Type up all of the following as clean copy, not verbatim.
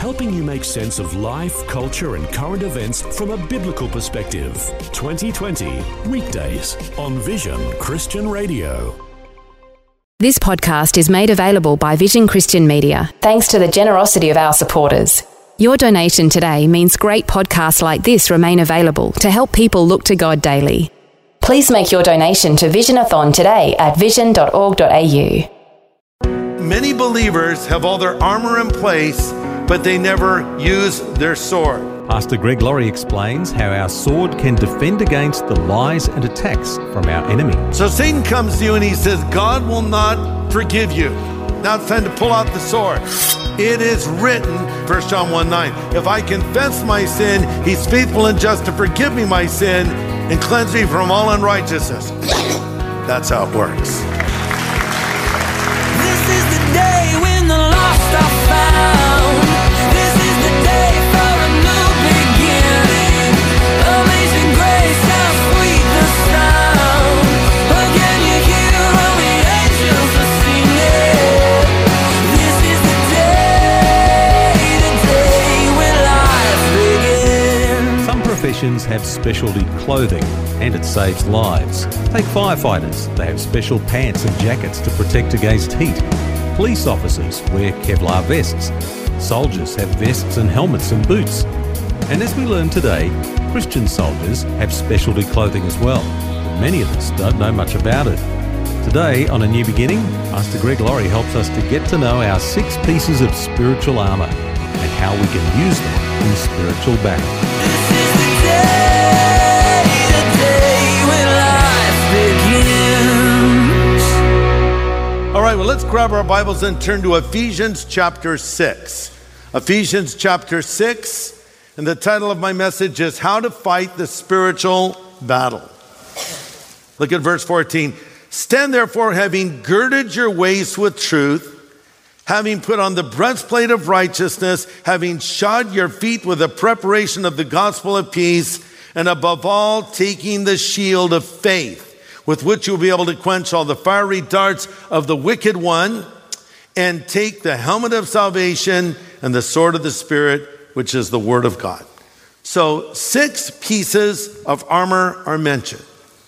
helping you make sense of life, culture, and current events from a biblical perspective. 2020, weekdays on Vision Christian Radio. This podcast is made available by Vision Christian Media, thanks to the generosity of our supporters. Your donation today means great podcasts like this remain available to help people look to God daily. Please make your donation to Visionathon today at vision.org.au. Many believers have all their armor in place, but they never use their sword. Pastor Greg Laurie explains how our sword can defend against the lies and attacks from our enemy. So Satan comes to you and he says, God will not forgive you. Now it's time to pull out the sword. It is written, 1 John 1:9, if I confess my sin, he's faithful and just to forgive me my sin and cleanse me from all unrighteousness. That's how it works. This is the day when the lost are found. This is the day for a new beginning. Amazing grace, how sweet the sound. Again you hear all the angels are singing. This is the day when life begins. Some professions have specialty clothing and it saves lives. Take firefighters. They have special pants and jackets to protect against heat. Police officers wear Kevlar vests. Soldiers have vests and helmets and boots. And as we learn today, Christian soldiers have specialty clothing as well. But many of us don't know much about it. Today, on A New Beginning, Pastor Greg Laurie helps us to get to know our 6 pieces of spiritual armour and how we can use them in spiritual battle. This is the day when life begins. All right, well, let's grab our Bibles and turn to Ephesians chapter 6. Ephesians chapter 6, and the title of my message is How to Fight the Spiritual Battle. Look at verse 14. Stand therefore, having girded your waist with truth, having put on the breastplate of righteousness, having shod your feet with the preparation of the gospel of peace, and above all, taking the shield of faith, with which you'll be able to quench all the fiery darts of the wicked one, and take the helmet of salvation and the sword of the Spirit, which is the word of God. So 6 pieces of armor are mentioned.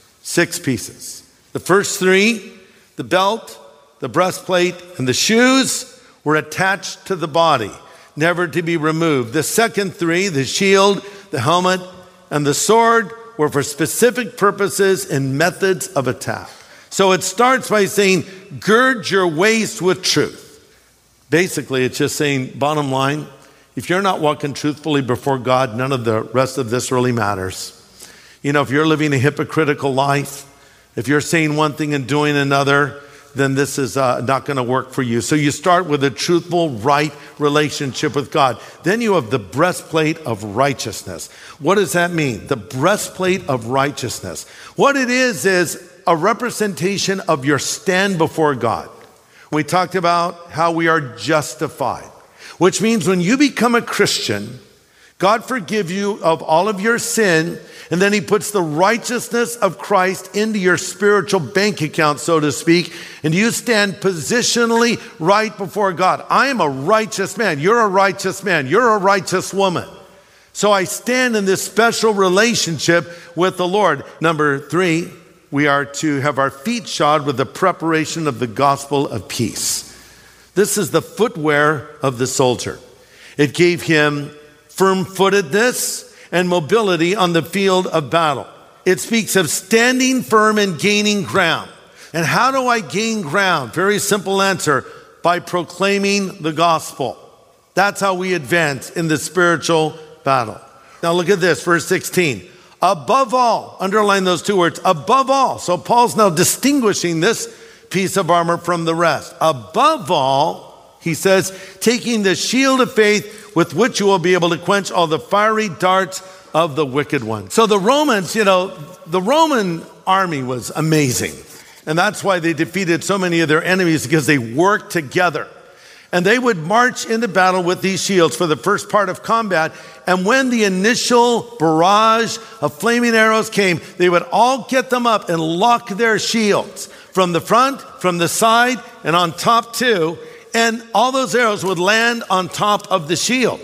6 pieces. The first 3, the belt, the breastplate, and the shoes, were attached to the body, never to be removed. The second 3, the shield, the helmet, and the sword, were for specific purposes and methods of attack. So it starts by saying, gird your waist with truth. Basically, it's just saying, bottom line, if you're not walking truthfully before God, none of the rest of this really matters. You know, if you're living a hypocritical life, if you're saying one thing and doing another, then this is not going to work for you. So you start with a truthful, right relationship with God. Then you have the breastplate of righteousness. What does that mean? The breastplate of righteousness. What it is a representation of your stand before God. We talked about how we are justified, which means when you become a Christian, God forgives you of all of your sin, and then he puts the righteousness of Christ into your spiritual bank account, so to speak, and you stand positionally right before God. I am a righteous man. You're a righteous man. You're a righteous woman. So I stand in this special relationship with the Lord. Number 3, we are to have our feet shod with the preparation of the gospel of peace. This is the footwear of the soldier. It gave him firm-footedness and mobility on the field of battle. It speaks of standing firm and gaining ground. And how do I gain ground? Very simple answer, by proclaiming the gospel. That's how we advance in the spiritual battle. Now look at this, verse 16. Above all, underline those 2 words, above all. So Paul's now distinguishing this piece of armor from the rest. Above all, he says, taking the shield of faith with which you will be able to quench all the fiery darts of the wicked one. So the Romans, the Roman army was amazing. And that's why they defeated so many of their enemies, because they worked together. And they would march into battle with these shields for the first part of combat. And when the initial barrage of flaming arrows came, they would all get them up and lock their shields from the front, from the side, and on top too. And all those arrows would land on top of the shield.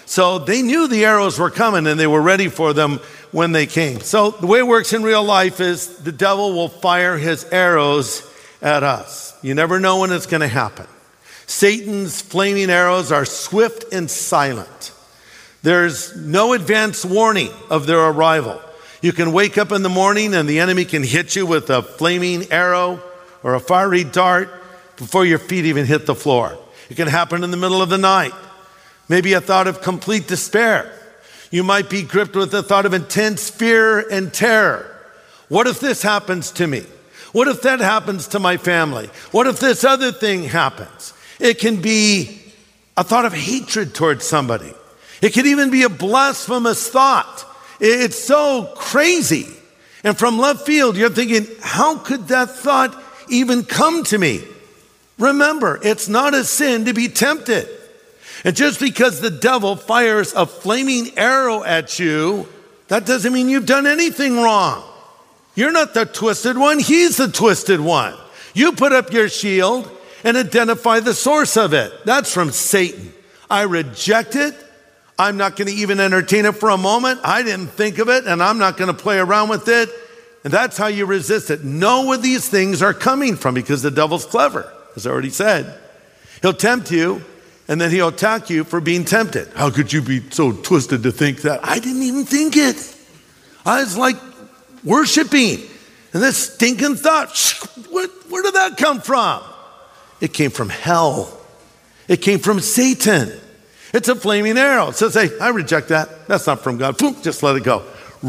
So they knew the arrows were coming and they were ready for them when they came. So the way it works in real life is the devil will fire his arrows at us. You never know when it's going to happen. Satan's flaming arrows are swift and silent. There's no advance warning of their arrival. You can wake up in the morning and the enemy can hit you with a flaming arrow or a fiery dart before your feet even hit the floor. It can happen in the middle of the night. Maybe a thought of complete despair. You might be gripped with the thought of intense fear and terror. What if this happens to me? What if that happens to my family? What if this other thing happens? It can be a thought of hatred towards somebody. It could even be a blasphemous thought. It's so crazy. And from left field, you're thinking, how could that thought even come to me? Remember, it's not a sin to be tempted. And just because the devil fires a flaming arrow at you, that doesn't mean you've done anything wrong. You're not the twisted one, he's the twisted one. You put up your shield and identify the source of it. That's from Satan. I reject it. I'm not going to even entertain it for a moment. I didn't think of it, and I'm not going to play around with it. And that's how you resist it. Know where these things are coming from, because the devil's clever, as I already said. He'll tempt you, and then he'll attack you for being tempted. How could you be so twisted to think that? I didn't even think it. I was like worshiping. And this stinking thought, where did that come from? It came from hell. It came from Satan. It's a flaming arrow. It says, hey, I reject that. That's not from God. Boom, just let it go.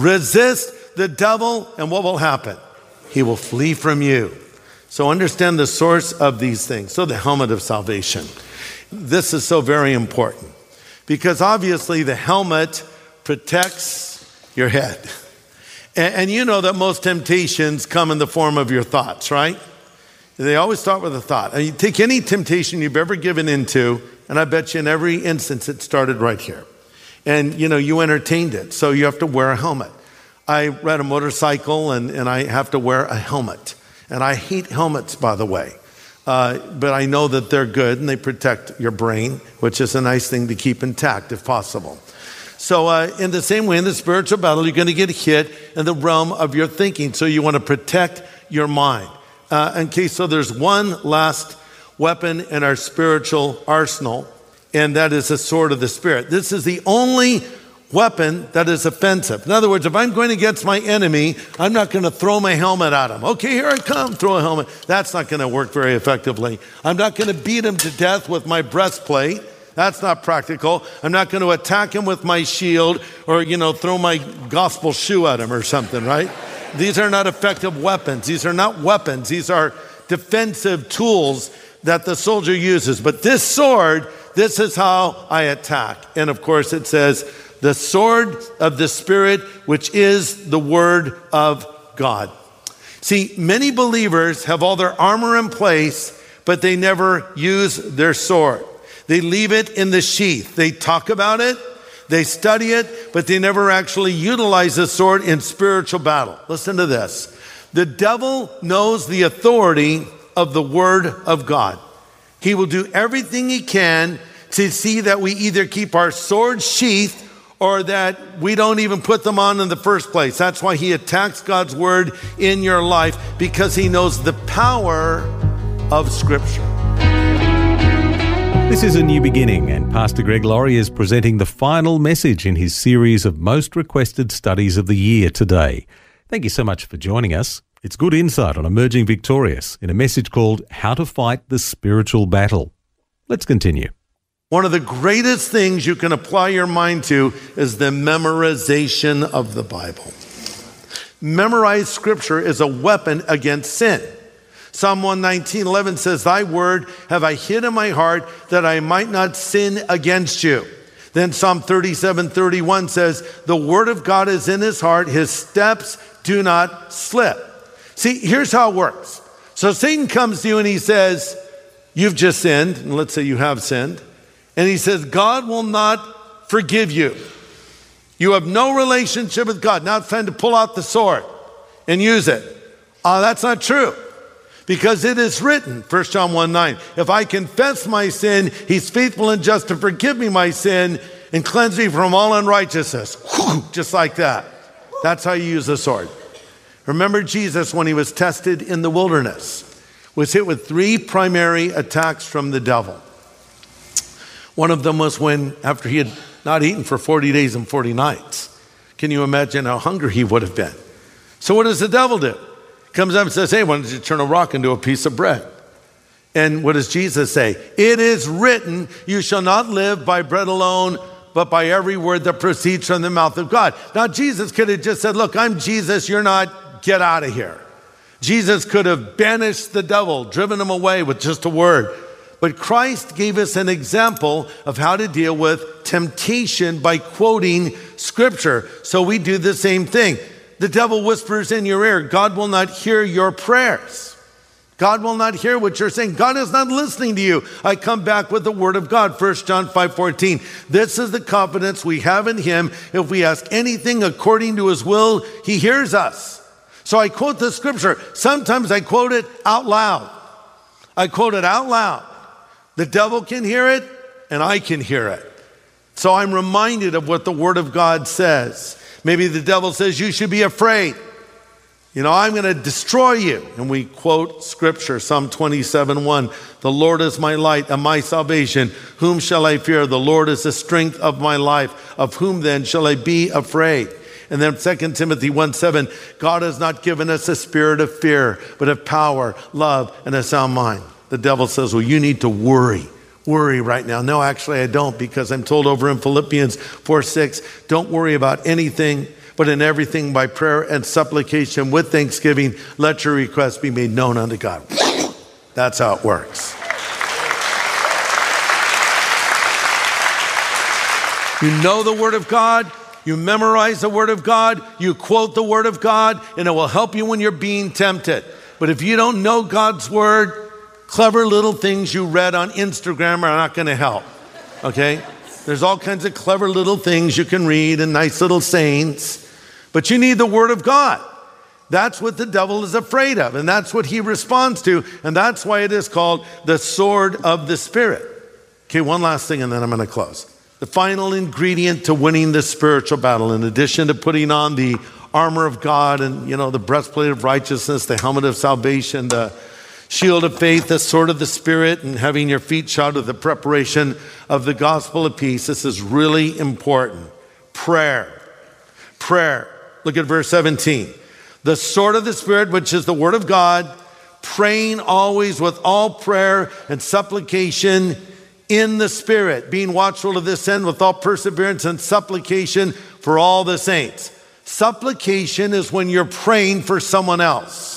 Resist the devil, and what will happen? He will flee from you. So understand the source of these things. So the helmet of salvation. This is so very important, because obviously the helmet protects your head. And you know that most temptations come in the form of your thoughts, right? They always start with a thought. And you take any temptation you've ever given into, and I bet you in every instance it started right here. And you entertained it, so you have to wear a helmet. I ride a motorcycle and I have to wear a helmet. And I hate helmets, by the way. But I know that they're good and they protect your brain, which is a nice thing to keep intact if possible. So in the same way, in the spiritual battle, you're going to get hit in the realm of your thinking. So you want to protect your mind. So there's one last weapon in our spiritual arsenal, and that is the sword of the Spirit. This is the only weapon that is offensive. In other words, if I'm going against my enemy, I'm not going to throw my helmet at him. Okay, here I come, throw a helmet. That's not going to work very effectively. I'm not going to beat him to death with my breastplate. That's not practical. I'm not going to attack him with my shield or, throw my gospel shoe at him or something, right? These are not effective weapons. These are not weapons. These are defensive tools that the soldier uses. But this sword, this is how I attack. And of course it says, the sword of the Spirit, which is the word of God. See, many believers have all their armor in place, but they never use their sword. They leave it in the sheath. They talk about it, they study it, but they never actually utilize the sword in spiritual battle. Listen to this. The devil knows the authority of the word of God. He will do everything he can to see that we either keep our sword sheathed or that we don't even put them on in the first place. That's why he attacks God's word in your life, because he knows the power of Scripture. This is A New Beginning, and Pastor Greg Laurie is presenting the final message in his series of most requested studies of the year today. Thank you so much for joining us. It's good insight on emerging victorious in a message called How to Fight the Spiritual Battle. Let's continue. One of the greatest things you can apply your mind to is the memorization of the Bible. Memorized Scripture is a weapon against sin. Psalm 119:11 says, thy word have I hid in my heart that I might not sin against you. Then Psalm 37:31 says, the word of God is in his heart, his steps do not slip. See, here's how it works. So Satan comes to you and he says, you've just sinned, and let's say you have sinned. And he says, God will not forgive you. You have no relationship with God. Now it's time to pull out the sword and use it. That's not true. Because it is written, 1 John 1:9, if I confess my sin, he's faithful and just to forgive me my sin and cleanse me from all unrighteousness. Just like that. That's how you use the sword. Remember Jesus when he was tested in the wilderness, was hit with 3 primary attacks from the devil. One of them was when, after he had not eaten for 40 days and 40 nights. Can you imagine how hungry he would have been? So what does the devil do? He comes up and says, hey, why don't you turn a rock into a piece of bread? And what does Jesus say? It is written, you shall not live by bread alone, but by every word that proceeds from the mouth of God. Now, Jesus could have just said, look, I'm Jesus, you're not, get out of here. Jesus could have banished the devil, driven him away with just a word. But Christ gave us an example of how to deal with temptation by quoting Scripture. So we do the same thing. The devil whispers in your ear, God will not hear your prayers. God will not hear what you're saying. God is not listening to you. I come back with the word of God, 1 John 5:14. This is the confidence we have in him. If we ask anything according to his will, he hears us. So I quote the scripture. Sometimes I quote it out loud. I quote it out loud. The devil can hear it, and I can hear it. So I'm reminded of what the word of God says. Maybe the devil says, you should be afraid. You know, I'm going to destroy you. And we quote scripture, Psalm 27:1. The Lord is my light and my salvation. Whom shall I fear? The Lord is the strength of my life. Of whom then shall I be afraid? And then 2 Timothy 1:7. God has not given us a spirit of fear, but of power, love, and a sound mind. The devil says, well, you need to worry right now. No, actually I don't, because I'm told over in Philippians 4:6, don't worry about anything, but in everything by prayer and supplication with thanksgiving, let your requests be made known unto God. That's how it works. You know the word of God, you memorize the word of God, you quote the word of God, and it will help you when you're being tempted. But if you don't know God's word, clever little things you read on Instagram are not going to help, okay? There's all kinds of clever little things you can read and nice little sayings, but you need the word of God. That's what the devil is afraid of, and that's what he responds to, and that's why it is called the sword of the Spirit. Okay, one last thing, and then I'm going to close. The final ingredient to winning the spiritual battle, in addition to putting on the armor of God and, you know, the breastplate of righteousness, the helmet of salvation, the shield of faith, the sword of the Spirit, and having your feet shod with the preparation of the gospel of peace. This is really important. Prayer. Look at verse 17. The sword of the Spirit, which is the word of God, praying always with all prayer and supplication in the Spirit, being watchful to this end with all perseverance and supplication for all the saints. Supplication is when you're praying for someone else.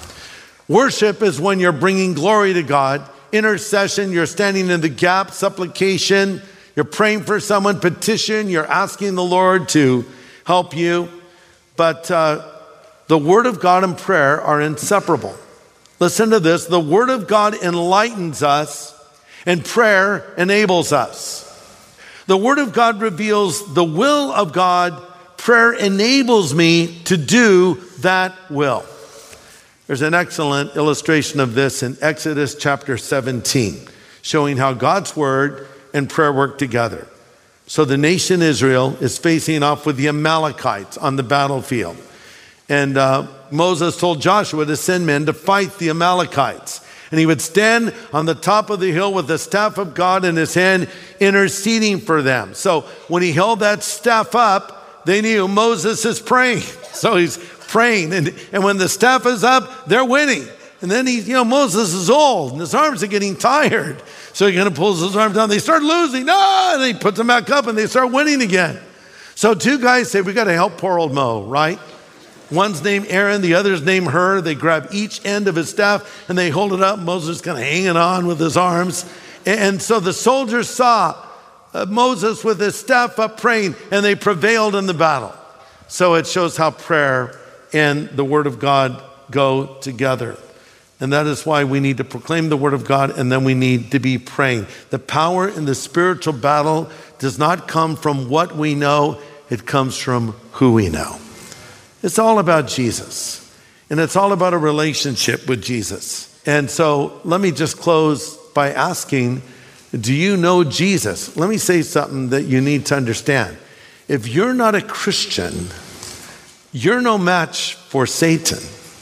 Worship is when you're bringing glory to God. Intercession, you're standing in the gap. Supplication, you're praying for someone. Petition, you're asking the Lord to help you. But the word of God and prayer are inseparable. Listen to this. The word of God enlightens us, and prayer enables us. The word of God reveals the will of God. Prayer enables me to do that will. There's an excellent illustration of this in Exodus chapter 17, showing how God's word and prayer work together. So the nation Israel is facing off with the Amalekites on the battlefield. And Moses told Joshua to send men to fight the Amalekites. And he would stand on the top of the hill with the staff of God in his hand, interceding for them. So when he held that staff up, they knew Moses is praying. So he's praying. And when the staff is up, they're winning. And then Moses is old and his arms are getting tired. So he kind of pulls his arms down. They start losing. And he puts them back up and they start winning again. So two guys say, we got to help poor old Mo, right? One's named Aaron, the other's named Hur. They grab each end of his staff and they hold it up. Moses kind of hanging on with his arms. And so the soldiers saw Moses with his staff up praying, and they prevailed in the battle. So it shows how prayer and the word of God go together. And that is why we need to proclaim the word of God, and then we need to be praying. The power in the spiritual battle does not come from what we know. It comes from who we know. It's all about Jesus. And it's all about a relationship with Jesus. And so let me just close by asking, Do you know Jesus? Let me say something that you need to understand. If you're not a Christian, you're no match for Satan.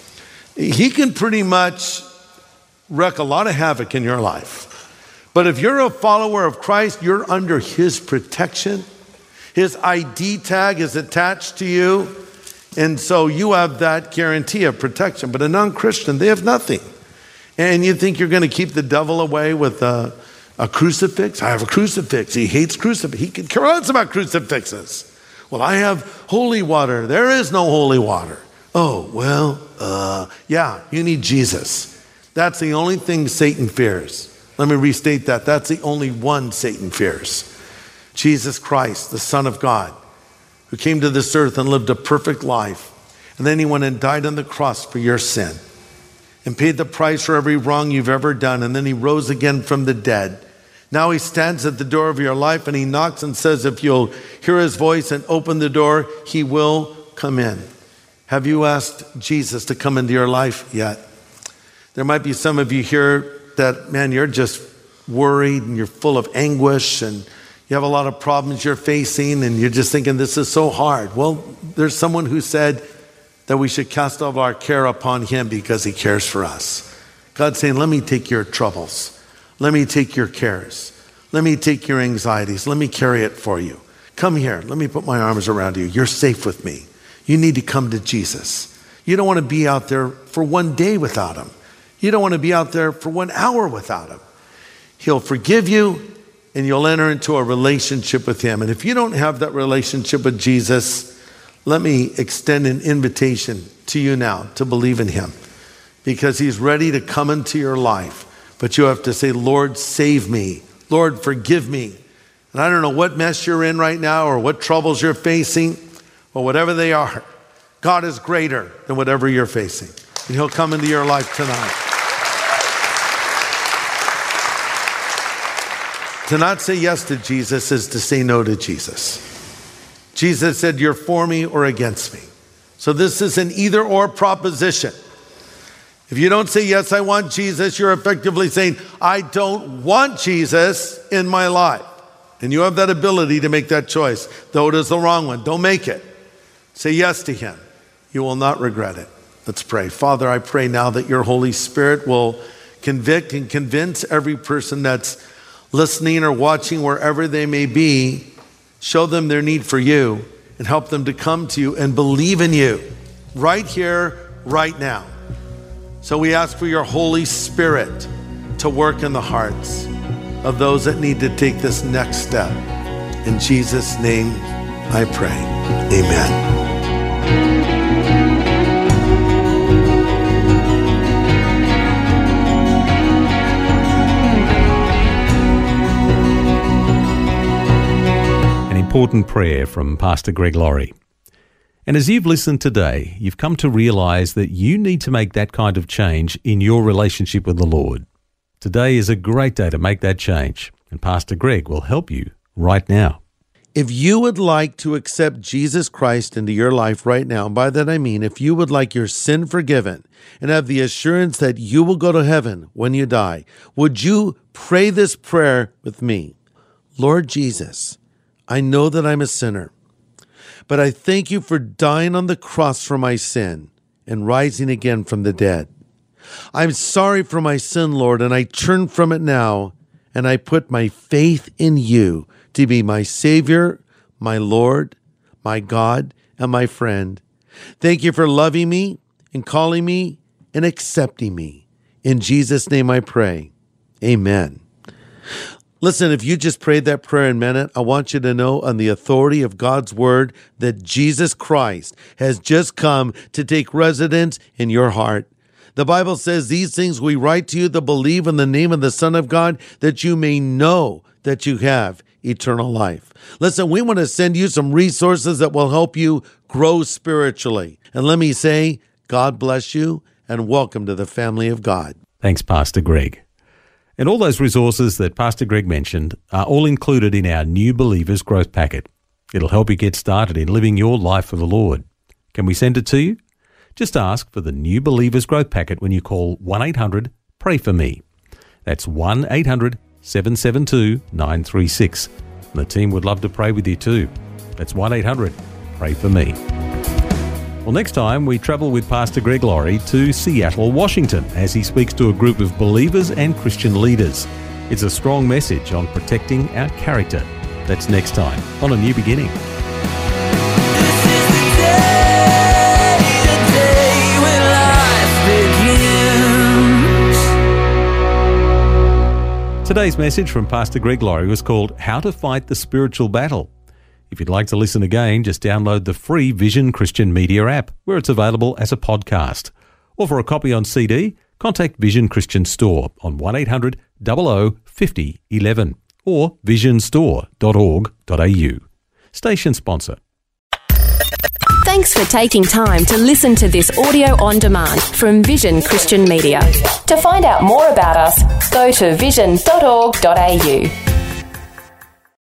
He can pretty much wreak a lot of havoc in your life. But if you're a follower of Christ, you're under his protection. His ID tag is attached to you. And so you have that guarantee of protection. But a non-Christian, they have nothing. And you think you're going to keep the devil away with a crucifix? I have a crucifix. He hates crucifix. He can care less about crucifixes. Well, I have holy water. There is no holy water. Oh, well, yeah, you need Jesus. That's the only thing Satan fears. Let me restate that. That's the only one Satan fears. Jesus Christ, the Son of God, who came to this earth and lived a perfect life. And then he went and died on the cross for your sin and paid the price for every wrong you've ever done. And then he rose again from the dead. Now he stands at the door of your life and he knocks and says, if you'll hear his voice and open the door, he will come in. Have you asked Jesus to come into your life yet? There might be some of you here that, man, you're just worried and you're full of anguish and you have a lot of problems you're facing and you're just thinking this is so hard. Well, there's someone who said that we should cast all our care upon him because he cares for us. God's saying, let me take your troubles. Let me take your cares. Let me take your anxieties. Let me carry it for you. Come here. Let me put my arms around you. You're safe with me. You need to come to Jesus. You don't want to be out there for one day without him. You don't want to be out there for 1 hour without him. He'll forgive you and you'll enter into a relationship with him. And if you don't have that relationship with Jesus, let me extend an invitation to you now to believe in him because he's ready to come into your life. But you have to say, Lord, save me. Lord, forgive me. And I don't know what mess you're in right now or what troubles you're facing or whatever they are. God is greater than whatever you're facing. And he'll come into your life tonight. To not say yes to Jesus is to say no to Jesus. Jesus said, you're for me or against me. So this is an either or proposition. If you don't say, yes, I want Jesus, you're effectively saying, I don't want Jesus in my life. And you have that ability to make that choice, though it is the wrong one. Don't make it. Say yes to him. You will not regret it. Let's pray. Father, I pray now that your Holy Spirit will convict and convince every person that's listening or watching wherever they may be. Show them their need for you and help them to come to you and believe in you right here, right now. So we ask for your Holy Spirit to work in the hearts of those that need to take this next step. In Jesus' name I pray. Amen. An important prayer from Pastor Greg Laurie. And as you've listened today, you've come to realize that you need to make that kind of change in your relationship with the Lord. Today is a great day to make that change, and Pastor Greg will help you right now. If you would like to accept Jesus Christ into your life right now, and by that I mean if you would like your sin forgiven and have the assurance that you will go to heaven when you die, would you pray this prayer with me? Lord Jesus, I know that I'm a sinner, but I thank you for dying on the cross for my sin and rising again from the dead. I'm sorry for my sin, Lord, and I turn from it now, and I put my faith in you to be my Savior, my Lord, my God, and my friend. Thank you for loving me and calling me and accepting me. In Jesus' name I pray. Amen. Listen, if you just prayed that prayer and meant it, I want you to know on the authority of God's word that Jesus Christ has just come to take residence in your heart. The Bible says, these things we write to you that believe in the name of the Son of God, that you may know that you have eternal life. Listen, we want to send you some resources that will help you grow spiritually. And let me say, God bless you and welcome to the family of God. Thanks, Pastor Greg. And all those resources that Pastor Greg mentioned are all included in our New Believers Growth Packet. It'll help you get started in living your life for the Lord. Can we send it to you? Just ask for the New Believers Growth Packet when you call 1-800-PRAY-FOR-ME. That's 1-800 772 936. And the team would love to pray with you too. That's 1-800-PRAY-FOR-ME. Well, next time we travel with Pastor Greg Laurie to Seattle, Washington, as he speaks to a group of believers and Christian leaders. It's a strong message on protecting our character. That's next time on A New Beginning. This is the day when life begins. Today's message from Pastor Greg Laurie was called How to Fight the Spiritual Battle. If you'd like to listen again, just download the free Vision Christian Media app, where it's available as a podcast. Or for a copy on CD, contact Vision Christian Store on 1-800-00-5011 or visionstore.org.au. Station sponsor. Thanks for taking time to listen to this audio on demand from Vision Christian Media. To find out more about us, go to vision.org.au.